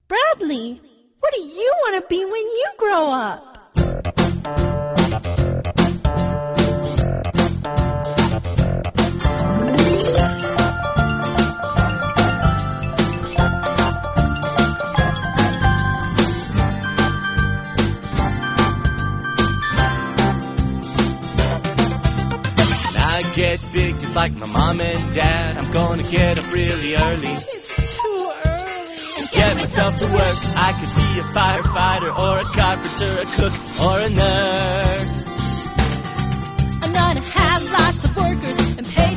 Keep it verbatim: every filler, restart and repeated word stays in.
Bradley, what do you want to be when you grow up? Get big just like my mom and dad. I'm gonna get up really early. It's too early. And get myself to work. I could be a firefighter or a carpenter, a cook or a nurse. I'm gonna have lots of workers